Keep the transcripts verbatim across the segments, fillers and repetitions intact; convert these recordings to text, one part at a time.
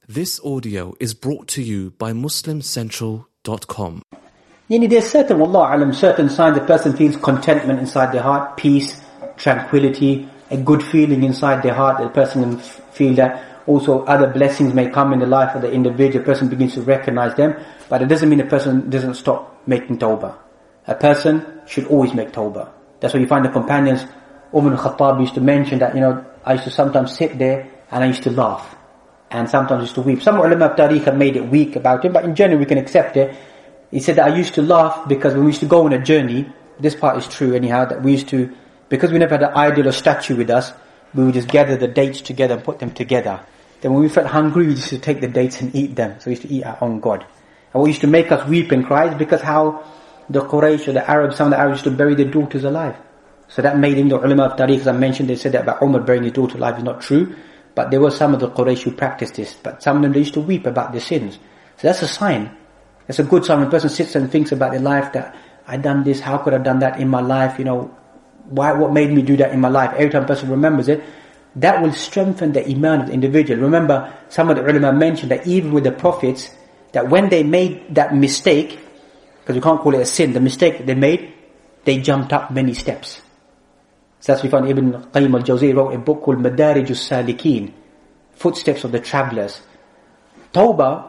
This audio is brought to you by muslim central dot com. Yani there's certain, wallahu alam, certain signs a person feels contentment inside their heart, peace, tranquility, a good feeling inside their heart. A person can feel that. Also other blessings may come in the life of the individual. A person begins to recognize them. But it doesn't mean a person doesn't stop making tawbah. A person should always make tawbah. That's why you find the companions, Umar al-Khattab used to mention that, you know, I used to sometimes sit there and I used to laugh. And sometimes used to weep. Some ulama of tariq have made it weak about it, but in general we can accept it. He said that I used to laugh because when we used to go on a journey, this part is true anyhow, that we used to, because we never had an idol or statue with us, we would just gather the dates together and put them together. Then when we felt hungry, we used to take the dates and eat them. So we used to eat our own God. And what used to make us weep and cry is because how the Quraysh or the Arabs, some of the Arabs used to bury their daughters alive. So that made him, the ulama of tariq, as I mentioned, they said that about Umar burying his daughter alive is not true. But there were some of the Quraysh who practiced this. But some of them, they used to weep about their sins. So that's a sign. That's a good sign when a person sits and thinks about their life, that I done this, how could I have done that in my life, you know, why, what made me do that in my life? Every time a person remembers it, that will strengthen the iman of the individual. Remember, some of the ulama mentioned that even with the prophets, that when they made that mistake, because we can't call it a sin, the mistake that they made, they jumped up many steps. So that's why we found Ibn Qayyim al-Jawziyya wrote a book called Madarij al-Salikin, Footsteps of the Travelers. Tawbah,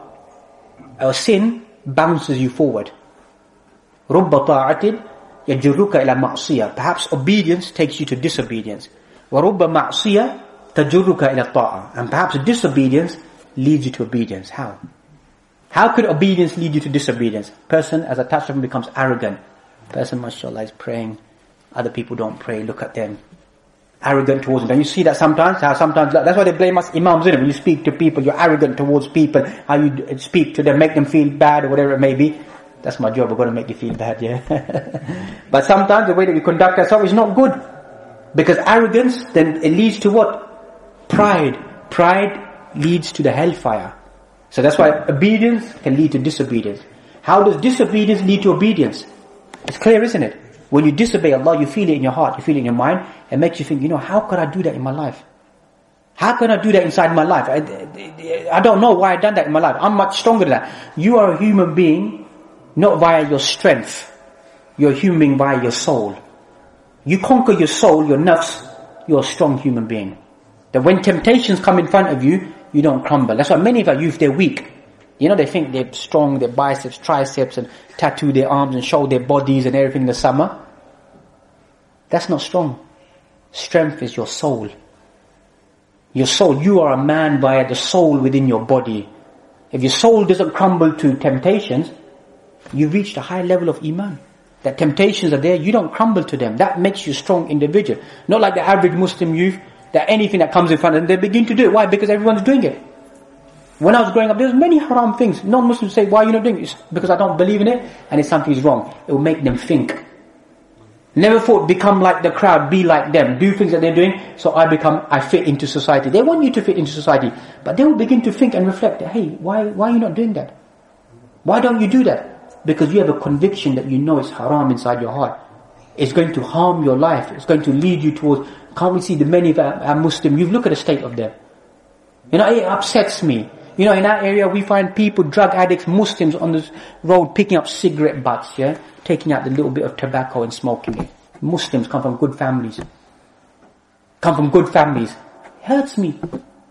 or sin, bounces you forward. رُبَّ طَاعَةٍ يَجُرُّكَ إِلَى مَعْصِيَةٍ. Perhaps obedience takes you to disobedience. وَرُبَّ مَعْصِيَةٍ تَجُرُّكَ إِلَى الطَّاعَةِ. And perhaps disobedience leads you to obedience. How? How could obedience lead you to disobedience? Person, as a touch of him, becomes arrogant. Person, mashallah, is praying. Other people don't pray, look at them. Arrogant towards them. And you see that sometimes, how sometimes, that's why they blame us imams, isn't it? When you speak to people, you're arrogant towards people, how you speak to them, make them feel bad or whatever it may be. That's my job, I've got to make you feel bad, yeah. But sometimes the way that we conduct ourselves is not good. Because arrogance, then it leads to what? Pride. Pride leads to the hellfire. So that's why obedience can lead to disobedience. How does disobedience lead to obedience? It's clear, isn't it? When you disobey Allah, you feel it in your heart, you feel it in your mind, it makes you think, you know, how could I do that in my life? How can I do that inside my life? I, I don't know why I've done that in my life. I'm much stronger than that. You are a human being, not via your strength. You're a human being via your soul. You conquer your soul, your nafs, you're a strong human being. That when temptations come in front of you, you don't crumble. That's why many of our youth, they're weak. You know, they think they're strong, their biceps, triceps, and tattoo their arms and show their bodies and everything in the summer. That's not strong. Strength is your soul. Your soul, you are a man via the soul within your body. If your soul doesn't crumble to temptations, you've reached a high level of iman. That temptations are there, you don't crumble to them. That makes you a strong individual. Not like the average Muslim youth, that anything that comes in front of them, they begin to do it. Why? Because everyone's doing it. When I was growing up, there was many haram things. Non-Muslims say, why are you not doing it? It's because I don't believe in it, and if something's wrong, it will make them think. Never thought, become like the crowd, be like them, do things that they're doing, so I become, I fit into society. They want you to fit into society, but they will begin to think and reflect, hey, why, why are you not doing that? Why don't you do that? Because you have a conviction that you know it's haram inside your heart. It's going to harm your life. It's going to lead you towards, can't we see the many of our, our Muslims, you look at the state of them. You know, it upsets me. You know, in our area we find people, drug addicts, Muslims on the road picking up cigarette butts, yeah? Taking out the little bit of tobacco and smoking it. Muslims come from good families. Come from good families. It hurts me.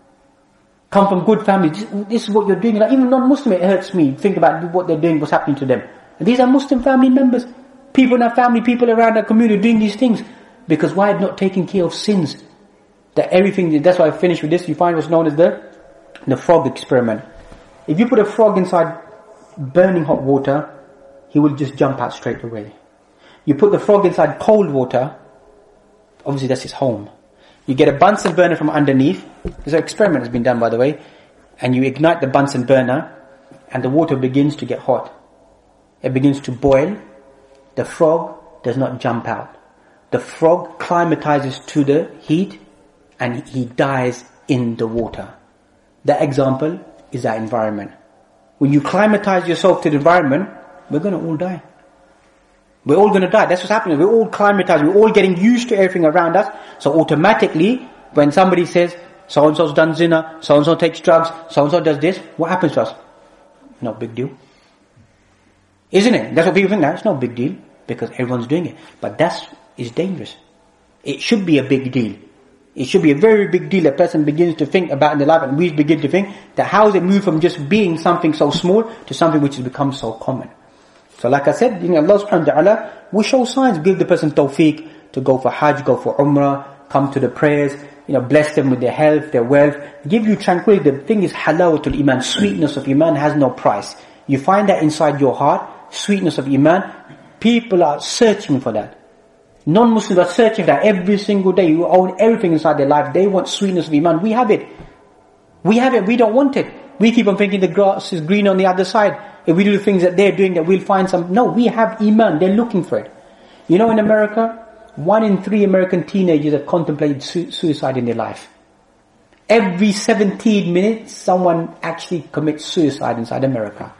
Come from good families. This, this is what you're doing. Like, even non-Muslim, it hurts me. Think about what they're doing, what's happening to them. And these are Muslim family members. People in our family, people around our community doing these things. Because why not taking care of sins? That everything, that's why I finished with this. You find what's known as the The frog experiment. If you put a frog inside burning hot water, he will just jump out straight away. You put the frog inside cold water, obviously that's his home. You get a Bunsen burner from underneath. There's an experiment that's been done, by the way. And you ignite the Bunsen burner, and the water begins to get hot. It begins to boil. The frog does not jump out. The frog climatizes to the heat, and he dies in the water. That example is our environment. When you climatize yourself to the environment, we're going to all die. We're all going to die. That's what's happening. We're all climatized. We're all getting used to everything around us. So automatically, when somebody says, So-and-so's done zina, so-and-so takes drugs, so-and-so does this. What happens to us? No big deal. Isn't it? That's what people think now. It's no big deal because everyone's doing it. But that's is dangerous. It should be a big deal. It should be a very big deal. A person begins to think about in their life, and we begin to think that how does it move from just being something so small to something which has become so common. So like I said, you know, Allah subhanahu wa ta'ala will show signs, give the person tawfiq to go for hajj, go for umrah, come to the prayers, you know, bless them with their health, their wealth, give you tranquility. The thing is halawatul iman, sweetness of iman has no price. You find that inside your heart, sweetness of iman. People are searching for that. Non-Muslims are searching for that every single day. You own everything inside their life. They want sweetness of iman. We have it. We have it. We don't want it. We keep on thinking the grass is green on the other side. If we do the things that they're doing, that we'll find some. No, we have iman. They're looking for it. You know, in America, one in three American teenagers have contemplated su- suicide in their life. Every seventeen minutes, someone actually commits suicide inside America.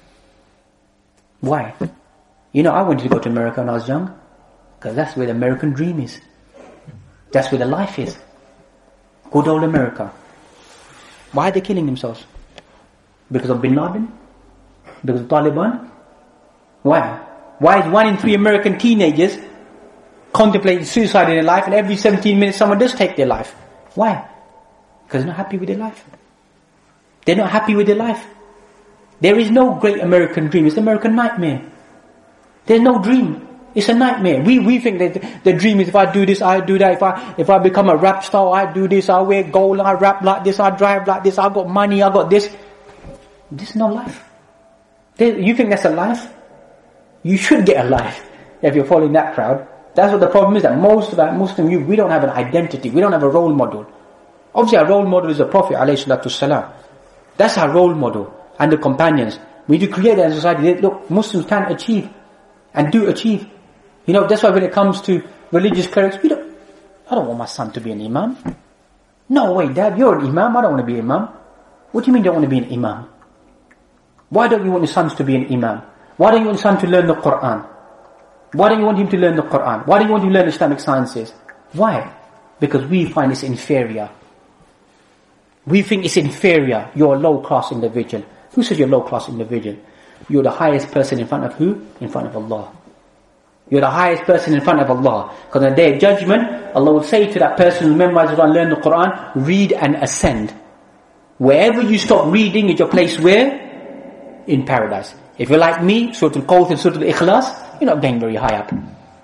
Why? You know, I wanted to go to America when I was young. Because that's where the American dream is. That's where the life is. Good old America. Why are they killing themselves? Because of Bin Laden? Because of Taliban? Why? Why is one in three American teenagers contemplating suicide in their life, and every seventeen minutes someone does take their life? Why? Because they're not happy with their life. They're not happy with their life. There is no great American dream. It's an American nightmare. There's no dream. It's a nightmare. We we think that the dream is if I do this, I do that. If I if I become a rap star, I do this, I wear gold, I rap like this, I drive like this, I got money, I got this. This is no life. There, you think that's a life? You should get a life if you're following that crowd. That's what the problem is, that most of our Muslim youth, we don't have an identity, we don't have a role model. Obviously our role model is the Prophet ﷺ. That's our role model, and the companions. We need to create that in society. Look, Muslims can achieve, and do achieve. You know, that's why when it comes to religious clerics, we don't, I don't want my son to be an imam. No way, Dad, you're an imam, I don't want to be an imam. What do you mean you don't want to be an imam? Why don't you want your sons to be an imam? Why don't you want your son to learn the Quran? Why don't you want him to learn the Quran? Why don't you want him to learn Islamic sciences? Why? Because we find it's inferior. We think it's inferior. You're a low-class individual. Who says you're a low-class individual? You're the highest person in front of who? In front of Allah. You're the highest person in front of Allah. Because on the day of judgment, Allah will say to that person who memorizes and learn the Quran, read and ascend. Wherever you stop reading is your place where? In paradise. If you're like me, Surah Al-Qawth and Surah Al-Ikhlas, you're not getting very high up.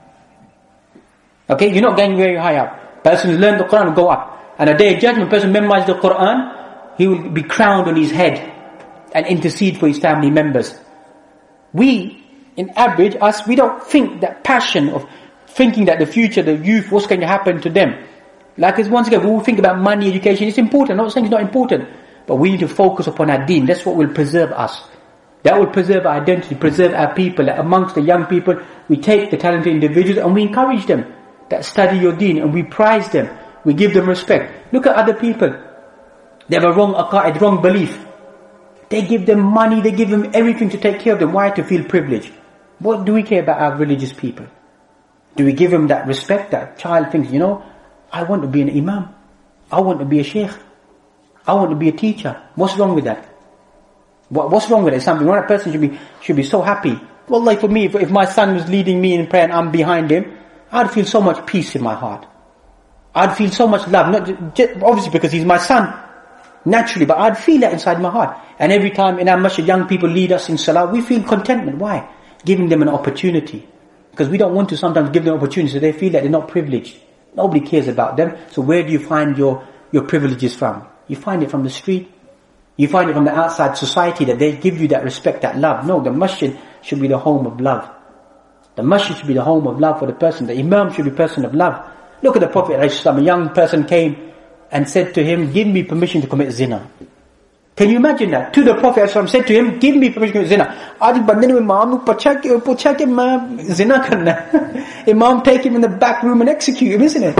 Okay, you're not getting very high up. Person who learned the Quran will go up. And on the day of judgment, person who memorizes the Quran, he will be crowned on his head and intercede for his family members. We, in average, us, we don't think that passion of thinking that the future, the youth, what's going to happen to them. Like it's once again, we all think about money, education, it's important. I'm not saying it's not important. But we need to focus upon our deen. That's what will preserve us. That will preserve our identity, preserve our people. Amongst the young people, we take the talented individuals and we encourage them that study your deen, and we prize them. We give them respect. Look at other people. They have a wrong aqa'id, wrong belief. They give them money, they give them everything to take care of them. Why? To feel privileged. What do we care about our religious people? Do we give them that respect? That child thinks, you know, I want to be an imam. I want to be a sheikh. I want to be a teacher. What's wrong with that? What, what's wrong with it? Something wrong. That person should be should be so happy. Well, like for me, if, if my son was leading me in prayer and I'm behind him, I'd feel so much peace in my heart. I'd feel so much love. Not just, obviously because he's my son, naturally, but I'd feel that inside my heart. And every time in our masjid, young people lead us in salah, we feel contentment. Why? Giving them an opportunity. Because we don't want to sometimes give them opportunity, so they feel that they're not privileged. Nobody cares about them. So where do you find your, your privileges from? You find it from the street. You find it from the outside society, that they give you that respect, that love. No, the masjid should be the home of love. The masjid should be the home of love for the person. The imam should be a person of love. Look at the Prophet ﷺ. A young person came and said to him, give me permission to commit zina. Can you imagine that? To the Prophet ﷺ said to him, give me permission to commit zina. Aaj bande ne imam nu pucha ke pucha ke main zina karna. Imam take him in the back room and execute him, isn't it?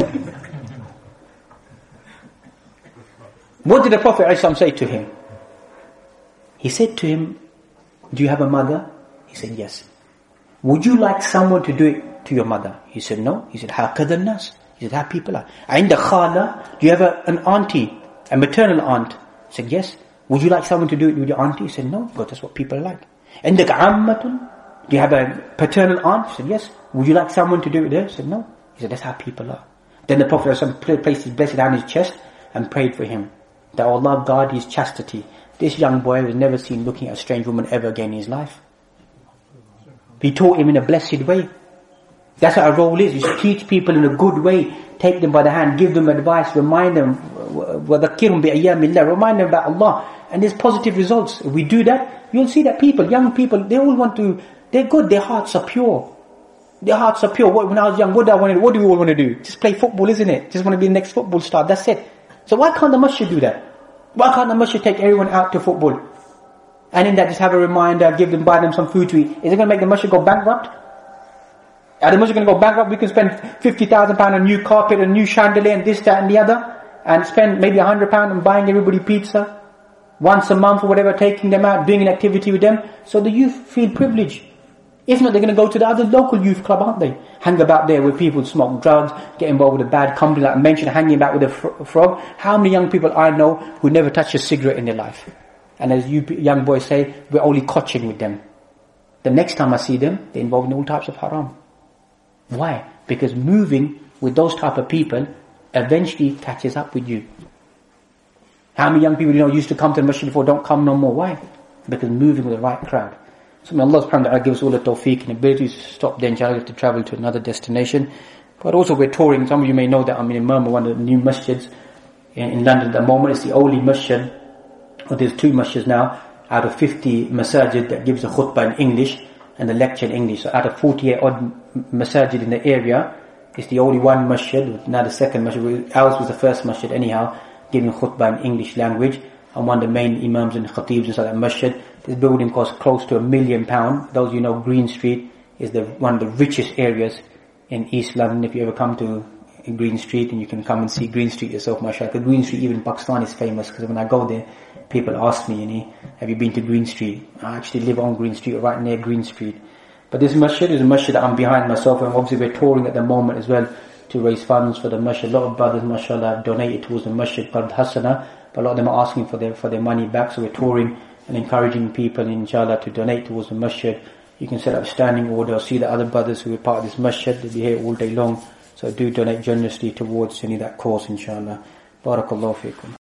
What did the Prophet ﷺ say to him? He said to him, do you have a mother? He said, yes. Would you like someone to do it to your mother? He said, no. He said, هَكَذَا النَّاسِ. He said, how people are. عند خالة, do you have a, an auntie, A maternal aunt. I said, yes. Would you like someone to do it with your auntie? He said, no, God, that's what people are like. عندك عمة? Do you have a paternal aunt? He said, yes. Would you like someone to do it with her? He said, no. He said, that's how people are. Then the Prophet ﷺ placed his blessed hand on his chest and prayed for him, that Allah guard his chastity. This young boy was never seen looking at a strange woman ever again in his life. He taught him in a blessed way. That's what our role is. You teach people in a good way. Take them by the hand, give them advice, remind them, وَذَكِّرْهُمْ بِأَيَّامِ اللَّهِ, remind them about Allah. And there's positive results. If we do that, you'll see that people, young people, they all want to, they're good, their hearts are pure. Their hearts are pure. When I was young, what do I want to do? What do we all want to do? Just play football, isn't it? Just want to be the next football star, that's it. So why can't the masjid do that? Why can't the masjid take everyone out to football? And in that just have a reminder, give them, buy them some food to eat. Is it going to make the masjid go bankrupt? Are the masjid going to go bankrupt? We can spend fifty thousand pounds on new carpet, a new chandelier and this, that and the other. And spend maybe one hundred pounds on buying everybody pizza. Once a month or whatever, taking them out, doing an activity with them. So the youth feel privileged. If not, they're going to go to the other local youth club, aren't they? Hang about there where people smoke drugs, get involved with a bad company, like I mentioned, hanging about with a fr- frog. How many young people I know who never touched a cigarette in their life? And as you young boys say, we're only coaching with them. The next time I see them, they're involved in all types of haram. Why? Because moving with those type of people eventually catches up with you. How many young people you know used to come to the masjid before don't come no more? Why? Because moving with the right crowd. So may Allah subhanahu wa ta'ala give us all the tawfiq and ability to stop there inshallah to travel to another destination. But also we're touring. Some of you may know that I'm in Murmur, one of the new masjids in, in London at the moment. It's the only masjid, or there's two masjids now, out of fifty masajid that gives a khutbah in English and the lecture in English. So out of forty-eight odd masajid in the area, it's the only one masjid, now the second masjid. Ours was the first masjid anyhow, giving khutbah in English language. I'm one of the main imams and khatibs inside that masjid. This building costs close to a million pounds. Those of you know, Green Street is the one of the richest areas in East London. If you ever come to Green Street, and you can come and see Green Street yourself, mashallah. Because Green Street even in Pakistan is famous, because when I go there, people ask me, you know, have you been to Green Street? I actually live on Green Street, right near Green Street. But this masjid is a masjid that I'm behind myself, and obviously we're touring at the moment as well to raise funds for the masjid. A lot of brothers, mashallah, have donated towards the masjid called Hasana, but a lot of them are asking for their for their money back. So we're touring and encouraging people, inshallah, to donate towards the masjid. You can set up a standing order, or see the other brothers who are part of this masjid. They'll be here all day long. So do donate generously towards any of that cause, inshallah. Barakallahu feekum.